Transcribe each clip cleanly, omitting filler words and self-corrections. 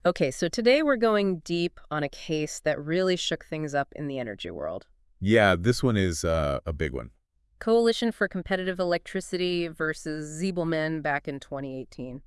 Okay, so today we're going deep on a case that really shook things up in the energy world. Yeah, this one is a big one. Coalition for Competitive Electricity versus Siebelman back in 2018.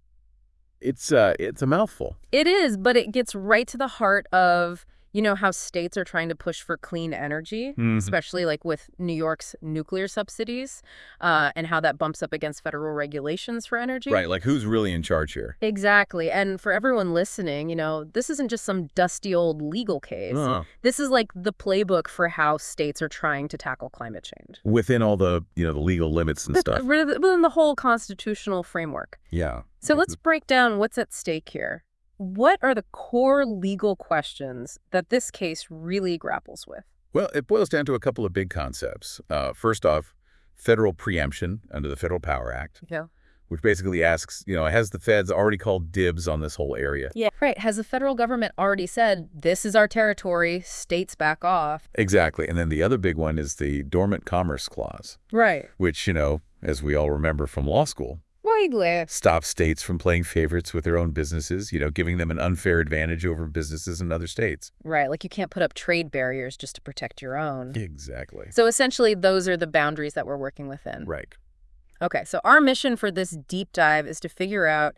It's a mouthful. It is, but it gets right to the heart of, how states are trying to push for clean energy, Hmm. especially like with New York's nuclear subsidies, and how that bumps up against federal regulations for energy. Right, like who's really in charge here? Exactly. And for everyone listening, this isn't just some dusty old legal case. Uh, This is like the playbook for how states are trying to tackle climate change. Within all the legal limits and stuff. Within the whole constitutional framework. Yeah. So let's break down what's at stake here. What are the core legal questions that this case really grapples with? Well, it boils down to a couple of big concepts. First off, federal preemption under the Federal Power Act, Yeah. which basically asks, has the feds already called dibs on this whole area? Yeah. Right. Has the federal government already said, this is our territory, states back off? Exactly. And then the other big one is the Dormant Commerce Clause, Right. which, as we all remember from law school, Widely. stop states from playing favorites with their own businesses, giving them an unfair advantage over businesses in other states. Right. Like you can't put up trade barriers just to protect your own. Exactly. So essentially, those are the boundaries that we're working within. Right. Okay, so our mission for this deep dive is to figure out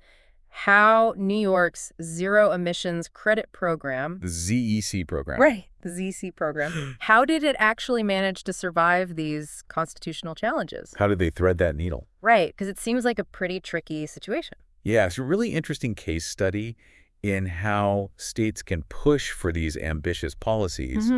how New York's zero emissions credit program, The ZEC program. right, the ZC program, how did it actually manage to survive these constitutional challenges? How did they thread that needle? Right, because it seems like a pretty tricky situation. Yeah, it's a really interesting case study in how states can push for these ambitious policies,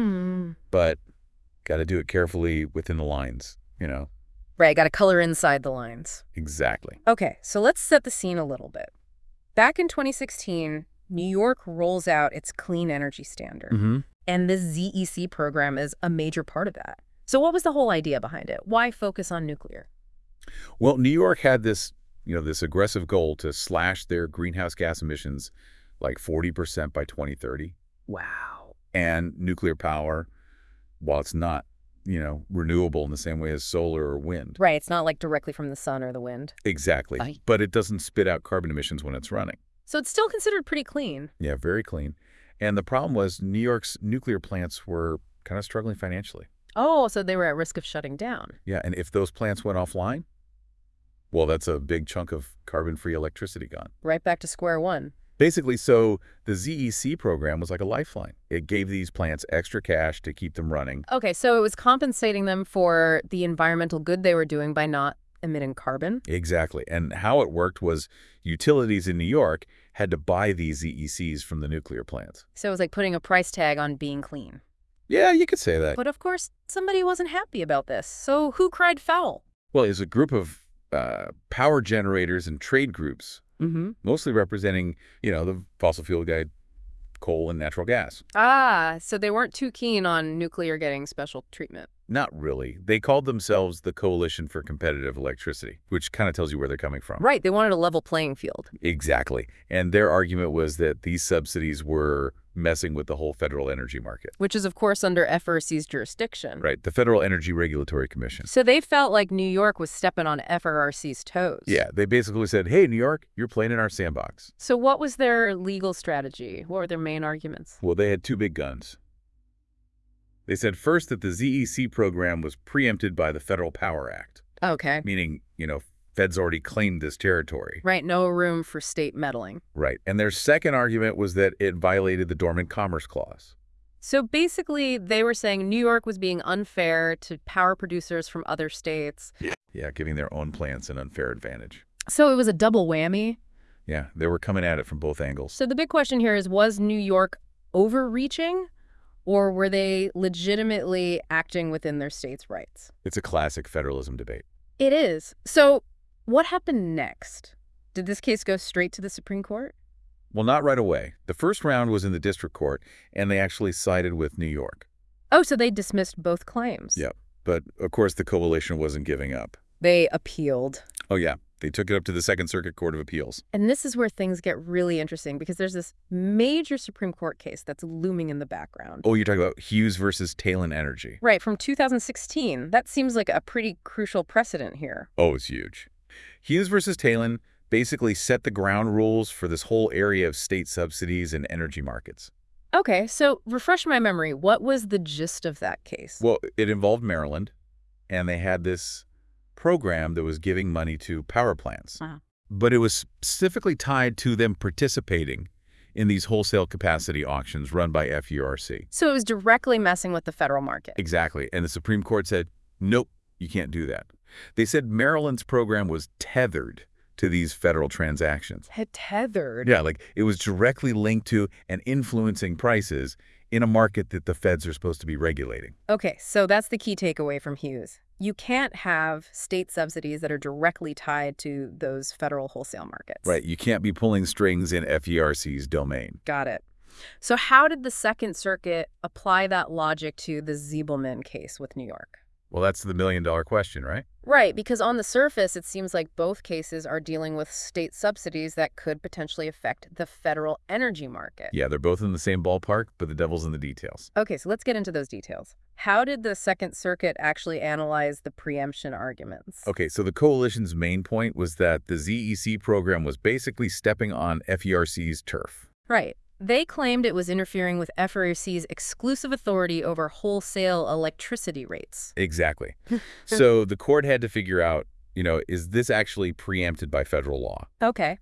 but got to do it carefully within the lines. Right, got to color inside the lines. Exactly. Okay, so let's set the scene a little bit. Back in 2016, New York rolls out its clean energy standard. Mm-hmm. And this ZEC program is a major part of that. So what was the whole idea behind it? Why focus on nuclear? Well, New York had this aggressive goal to slash their greenhouse gas emissions like 40% by 2030. Wow. And nuclear power, while it's not renewable in the same way as solar or wind. Right, it's not like directly from the sun or the wind. Exactly. Right. But it doesn't spit out carbon emissions when it's running. So it's still considered pretty clean. Yeah, very clean. And the problem was New York's nuclear plants were kind of struggling financially. Oh, so they were at risk of shutting down. Yeah, and if those plants went offline, well, that's a big chunk of carbon-free electricity gone. Right back to square one. Basically, so the ZEC program was like a lifeline. It gave these plants extra cash to keep them running. Okay, so it was compensating them for the environmental good they were doing by not emitting carbon. Exactly. And how it worked was utilities in New York had to buy these ZECs from the nuclear plants. So it was like putting a price tag on being clean. Yeah, you could say that. But of course, somebody wasn't happy about this. So who cried foul? Well, it's a group of power generators and trade groups, mostly representing, the fossil fuel guy, coal and natural gas. Ah, so they weren't too keen on nuclear getting special treatment. Not really. They called themselves the Coalition for Competitive Electricity, which kind of tells you where they're coming from. Right, they wanted a level playing field. Exactly. And their argument was that these subsidies were messing with the whole federal energy market. Which is, of course, under FRC's jurisdiction. Right, the Federal Energy Regulatory Commission. So they felt like New York was stepping on FRC's toes. Yeah, they basically said, hey, New York, you're playing in our sandbox. So what was their legal strategy? What were their main arguments? Well, they had two big guns. They said first that the ZEC program was preempted by the Federal Power Act, Okay. meaning, feds already claimed this territory. Right, no room for state meddling. Right. And their second argument was that it violated the Dormant Commerce Clause. So basically, they were saying New York was being unfair to power producers from other states. Yeah, giving their own plants an unfair advantage. So it was a double whammy. Yeah, they were coming at it from both angles. So the big question here is, was New York overreaching, or were they legitimately acting within their state's rights? It's a classic federalism debate. It is. So what happened next? Did this case go straight to the Supreme Court? Well, not right away. The first round was in the district court, and they actually sided with New York. Oh, so they dismissed both claims. Yep. But, of course, the coalition wasn't giving up. They appealed. Oh, yeah. They took it up to the Second Circuit Court of Appeals. And this is where things get really interesting, because there's this major Supreme Court case that's looming in the background. Oh, you're talking about Hughes versus Talon Energy. Right, from 2016. That seems like a pretty crucial precedent here. Oh, it's huge. Hughes versus Talon, basically set the ground rules for this whole area of state subsidies and energy markets. Okay, so refresh my memory. What was the gist of that case? Well, it involved Maryland, and they had this program that was giving money to power plants. Wow. But it was specifically tied to them participating in these wholesale capacity auctions run by FURC. So it was directly messing with the federal market. Exactly. And the Supreme Court said, nope, you can't do that. They said Maryland's program was tethered to these federal transactions. Tethered? Yeah, like it was directly linked to and influencing prices in a market that the feds are supposed to be regulating. Okay, so that's the key takeaway from Hughes. You can't have state subsidies that are directly tied to those federal wholesale markets. Right. You can't be pulling strings in FERC's domain. Got it. So how did the Second Circuit apply that logic to the Ziebelman case with New York? Well, that's the million-dollar question, right? Right, because on the surface, it seems like both cases are dealing with state subsidies that could potentially affect the federal energy market. Yeah, they're both in the same ballpark, but the devil's in the details. Okay, so let's get into those details. How did the Second Circuit actually analyze the preemption arguments? Okay, so the coalition's main point was that the ZEC program was basically stepping on FERC's turf. Right. They claimed it was interfering with FERC's exclusive authority over wholesale electricity rates. Exactly. So the court had to figure out, is this actually preempted by federal law? Okay.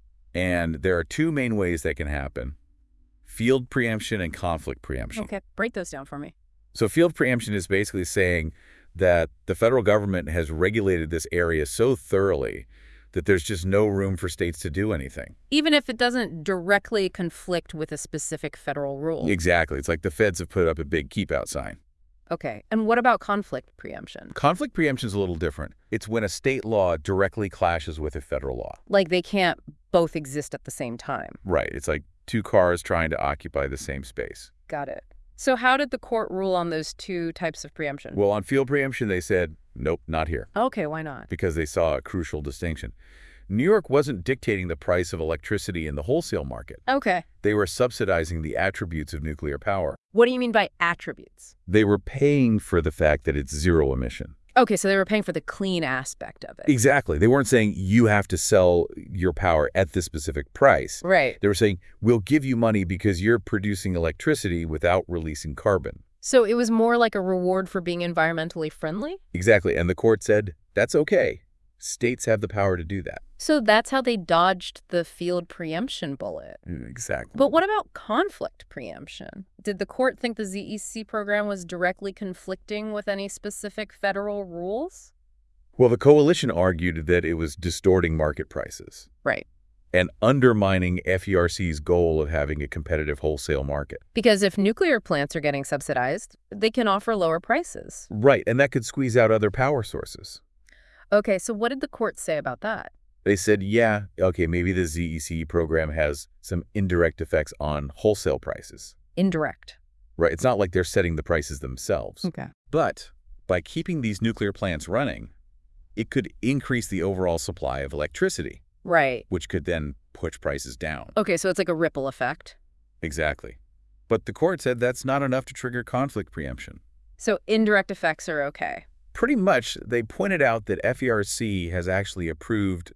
And there are two main ways that can happen: field preemption and conflict preemption. Okay, break those down for me. So field preemption is basically saying that the federal government has regulated this area so thoroughly that there's just no room for states to do anything. Even if it doesn't directly conflict with a specific federal rule. Exactly. It's like the feds have put up a big keep out sign. Okay. And what about conflict preemption? Conflict preemption is a little different. It's when a state law directly clashes with a federal law. Like they can't both exist at the same time. Right. It's like two cars trying to occupy the same space. Got it. So how did the court rule on those two types of preemption? Well, on field preemption, they said, nope, not here. Okay, why not? Because they saw a crucial distinction. New York wasn't dictating the price of electricity in the wholesale market. Okay. They were subsidizing the attributes of nuclear power. What do you mean by attributes? They were paying for the fact that it's zero emission. Okay, so they were paying for the clean aspect of it. Exactly. They weren't saying you have to sell your power at this specific price. Right. They were saying, we'll give you money because you're producing electricity without releasing carbon. So it was more like a reward for being environmentally friendly? Exactly. And the court said, that's okay. States have the power to do that. So that's how they dodged the field preemption bullet. Exactly. But what about conflict preemption? Did the court think the ZEC program was directly conflicting with any specific federal rules? Well, the coalition argued that it was distorting market prices. Right. And undermining FERC's goal of having a competitive wholesale market. Because if nuclear plants are getting subsidized, they can offer lower prices. Right, and that could squeeze out other power sources. Okay, so what did the court say about that? They said, yeah, okay, maybe the ZEC program has some indirect effects on wholesale prices. Indirect. Right, it's not like they're setting the prices themselves. Okay. But by keeping these nuclear plants running, it could increase the overall supply of electricity. Right. Which could then push prices down. Okay, so it's like a ripple effect. Exactly. But the court said that's not enough to trigger conflict preemption. So indirect effects are okay. Pretty much, they pointed out that FERC has actually approved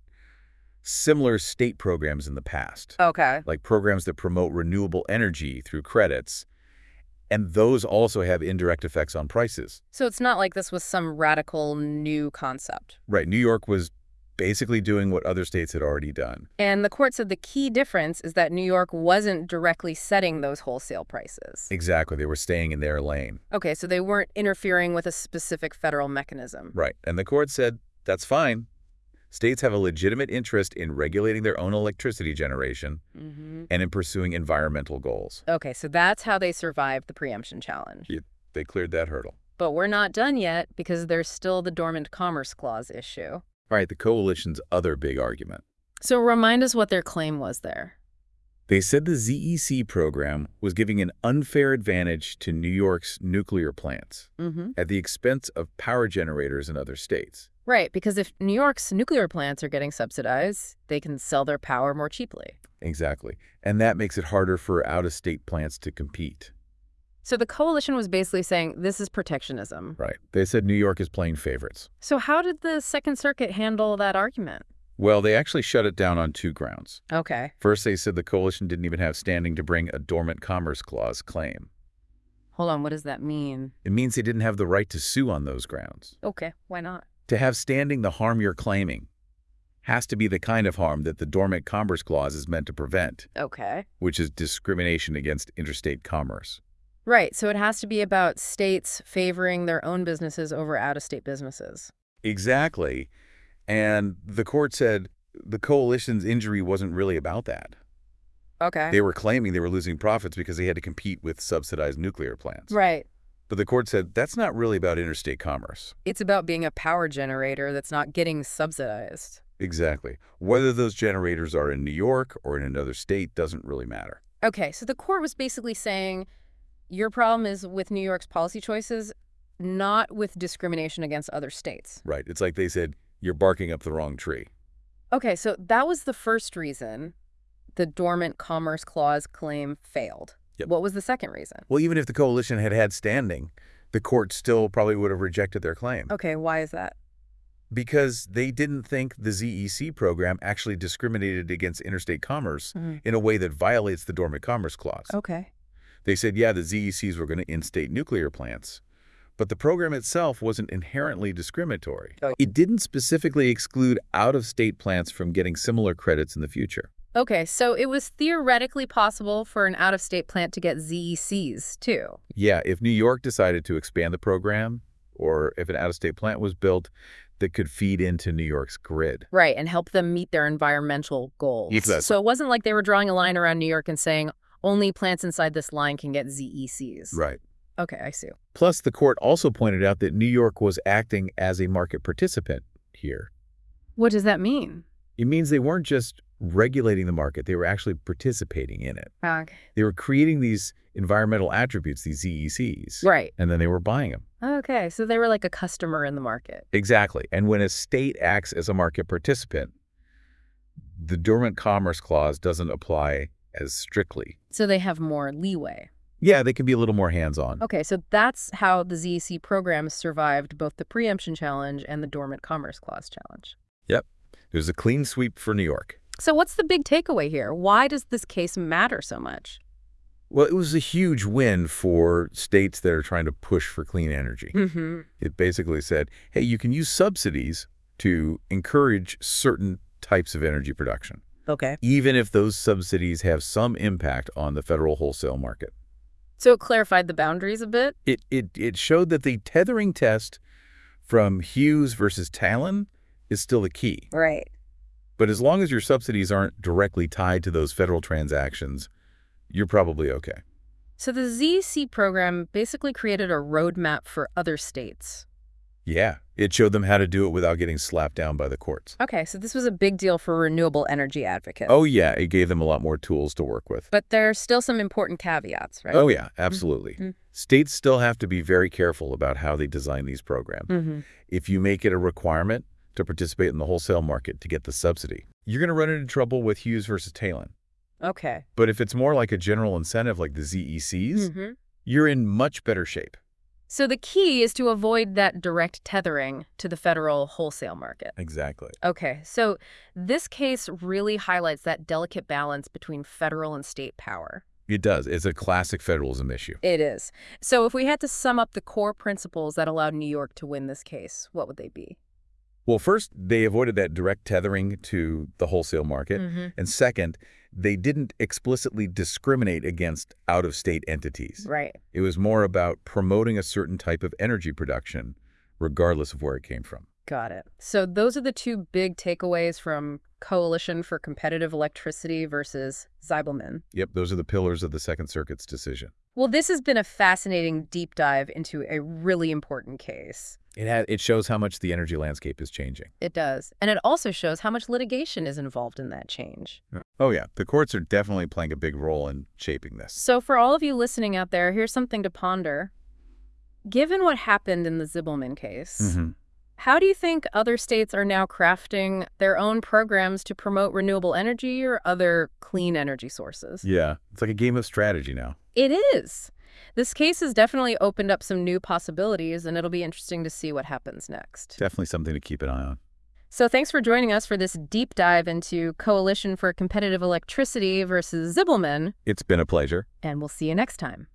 similar state programs in the past. Okay. Like programs that promote renewable energy through credits. And those also have indirect effects on prices. So it's not like this was some radical new concept. Right. New York was basically doing what other states had already done. And the court said the key difference is that New York wasn't directly setting those wholesale prices. Exactly. They were staying in their lane. Okay, so they weren't interfering with a specific federal mechanism. Right. And the court said, that's fine. States have a legitimate interest in regulating their own electricity generation and in pursuing environmental goals. Okay, so that's how they survived the preemption challenge. Yeah, they cleared that hurdle. But we're not done yet because there's still the Dormant Commerce Clause issue. All right, the coalition's other big argument. So remind us what their claim was there. They said the ZEC program was giving an unfair advantage to New York's nuclear plants at the expense of power generators in other states. Right, because if New York's nuclear plants are getting subsidized, they can sell their power more cheaply. Exactly. And that makes it harder for out-of-state plants to compete. So the coalition was basically saying this is protectionism. Right. They said New York is playing favorites. So how did the Second Circuit handle that argument? Well, they actually shut it down on 2 grounds. Okay. First, they said the coalition didn't even have standing to bring a dormant commerce clause claim. Hold on, what does that mean? It means they didn't have the right to sue on those grounds. Okay, why not? To have standing, the harm you're claiming has to be the kind of harm that the dormant commerce clause is meant to prevent, Okay. which is discrimination against interstate commerce. Right, so it has to be about states favoring their own businesses over out-of-state businesses. Exactly. And the court said the coalition's injury wasn't really about that. Okay. They were claiming they were losing profits because they had to compete with subsidized nuclear plants. Right. But the court said that's not really about interstate commerce. It's about being a power generator that's not getting subsidized. Exactly. Whether those generators are in New York or in another state doesn't really matter. Okay, so the court was basically saying your problem is with New York's policy choices, not with discrimination against other states. Right. It's like they said, you're barking up the wrong tree. Okay, so that was the first reason the Dormant Commerce Clause claim failed. Yep. What was the second reason? Well, even if the coalition had had standing, the court still probably would have rejected their claim. Okay, why is that? Because they didn't think the ZEC program actually discriminated against interstate commerce in a way that violates the Dormant Commerce Clause. Okay. They said, yeah, the ZECs were going to in-state nuclear plants, but the program itself wasn't inherently discriminatory. Oh. It didn't specifically exclude out-of-state plants from getting similar credits in the future. Okay, so it was theoretically possible for an out-of-state plant to get ZECs, too. Yeah, if New York decided to expand the program, or if an out-of-state plant was built that could feed into New York's grid. Right, and help them meet their environmental goals. Exactly. So it wasn't like they were drawing a line around New York and saying, only plants inside this line can get ZECs. Right. Okay, I see. Plus, the court also pointed out that New York was acting as a market participant here. What does that mean? It means they weren't just regulating the market, they were actually participating in it. Okay. They were creating these environmental attributes, these ZECs. Right. And then they were buying them. Okay, so they were like a customer in the market. Exactly. And when a state acts as a market participant, the Dormant Commerce Clause doesn't apply as strictly. So they have more leeway. Yeah, they can be a little more hands-on. Okay, so that's how the ZEC program survived both the preemption challenge and the Dormant Commerce Clause challenge. Yep. It was a clean sweep for New York. So what's the big takeaway here? Why does this case matter so much? Well, it was a huge win for states that are trying to push for clean energy. Mm-hmm. It basically said, hey, you can use subsidies to encourage certain types of energy production, Okay. even if those subsidies have some impact on the federal wholesale market. So it clarified the boundaries a bit? It showed that the tethering test from Hughes versus Talon is still the key. Right. But as long as your subsidies aren't directly tied to those federal transactions, you're probably okay. So the ZEC program basically created a roadmap for other states. Yeah, it showed them how to do it without getting slapped down by the courts. Okay, so this was a big deal for renewable energy advocates. Oh, yeah, it gave them a lot more tools to work with. But there are still some important caveats, right? Oh, yeah, absolutely. Mm-hmm. States still have to be very careful about how they design these programs. Mm-hmm. If you make it a requirement to participate in the wholesale market to get the subsidy, you're going to run into trouble with Hughes versus Talon. Okay. But if it's more like a general incentive like the ZECs, Mm-hmm. you're in much better shape. So the key is to avoid that direct tethering to the federal wholesale market. Exactly. Okay, so this case really highlights that delicate balance between federal and state power. It does. It's a classic federalism issue. It is. So if we had to sum up the core principles that allowed New York to win this case, what would they be? Well, first, they avoided that direct tethering to the wholesale market. Mm-hmm. And second, they didn't explicitly discriminate against out-of-state entities. Right. It was more about promoting a certain type of energy production, regardless of where it came from. Got it. So those are the two big takeaways from Coalition for Competitive Electricity versus Zibelman. Yep, those are the pillars of the Second Circuit's decision. Well, this has been a fascinating deep dive into a really important case. It shows how much the energy landscape is changing. It does. And it also shows how much litigation is involved in that change. Oh, yeah. The courts are definitely playing a big role in shaping this. So for all of you listening out there, here's something to ponder. Given what happened in the Zibelman case, Mm-hmm. how do you think other states are now crafting their own programs to promote renewable energy or other clean energy sources? Yeah, it's like a game of strategy now. It is. This case has definitely opened up some new possibilities, and it'll be interesting to see what happens next. Definitely something to keep an eye on. So thanks for joining us for this deep dive into Coalition for Competitive Electricity versus Zibelman, It's been a pleasure. and we'll see you next time.